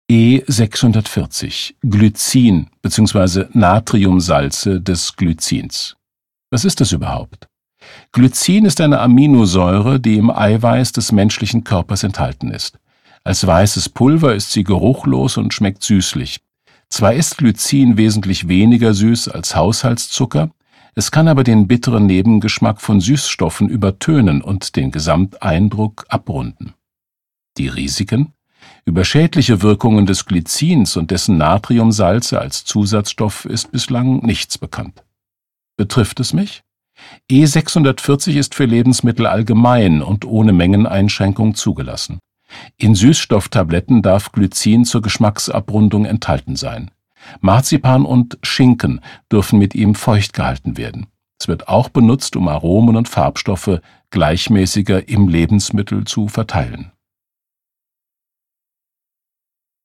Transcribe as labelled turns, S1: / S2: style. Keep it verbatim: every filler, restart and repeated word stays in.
S1: E sechshundertvierzig, Glycin bzw. Natriumsalze des Glycins. Was ist das überhaupt? Glycin ist eine Aminosäure, die im Eiweiß des menschlichen Körpers enthalten ist. Als weißes Pulver ist sie geruchlos und schmeckt süßlich. Zwar ist Glycin wesentlich weniger süß als Haushaltszucker, es kann aber den bitteren Nebengeschmack von Süßstoffen übertönen und den Gesamteindruck abrunden. Die Risiken? Über schädliche Wirkungen des Glycins und dessen Natriumsalze als Zusatzstoff ist bislang nichts bekannt. Betrifft es mich? E sechshundertvierzig ist für Lebensmittel allgemein und ohne Mengeneinschränkung zugelassen. In Süßstofftabletten darf Glycin zur Geschmacksabrundung enthalten sein. Marzipan und Schinken dürfen mit ihm feucht gehalten werden. Es wird auch benutzt, um Aromen und Farbstoffe gleichmäßiger im Lebensmittel zu verteilen.